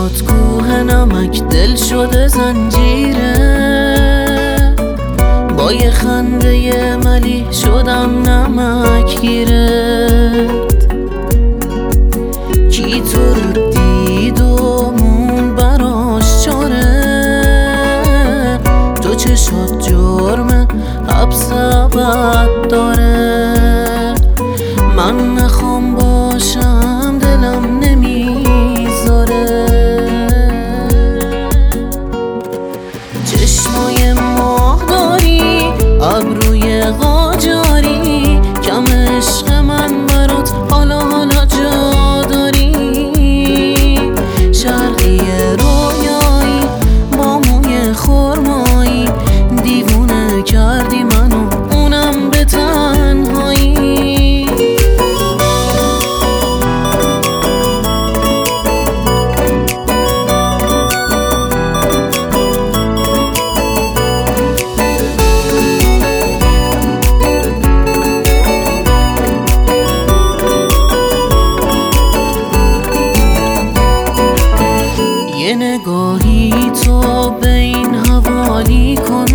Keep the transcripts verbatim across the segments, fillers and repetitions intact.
چشمات کوه نمک دل شده زنجیره، با یه خنده ملی شدم نمک گیرت. کی تو رو دید و مون براش چاره، تو چشات جرم حبس ابد داره. من نخوام باشم دلم نمیذاره، چشمای ماه داری ابروی قاجاری، کم عشق من برات حالا حالا جا داری. شرقی رویایی با موی خرمایی، دیوونه کردی منو اونم به تنهایی. یه نگاهی تو به این حوالی کن،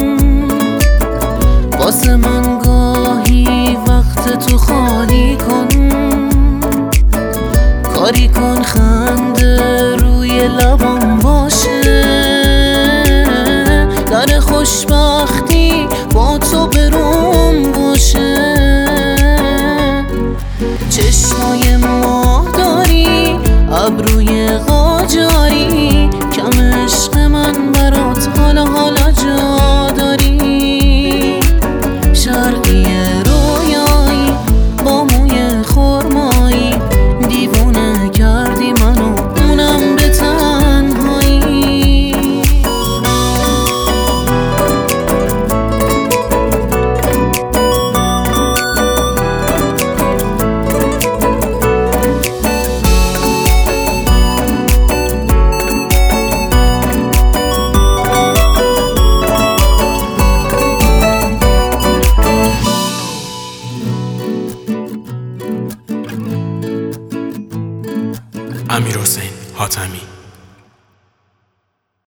واسه من گاهی وقت تو خالی کن. کاری کن خنده روی لبم باشه، در خوشبختی با تو بروم باشه. چشمای ماه داری ابروی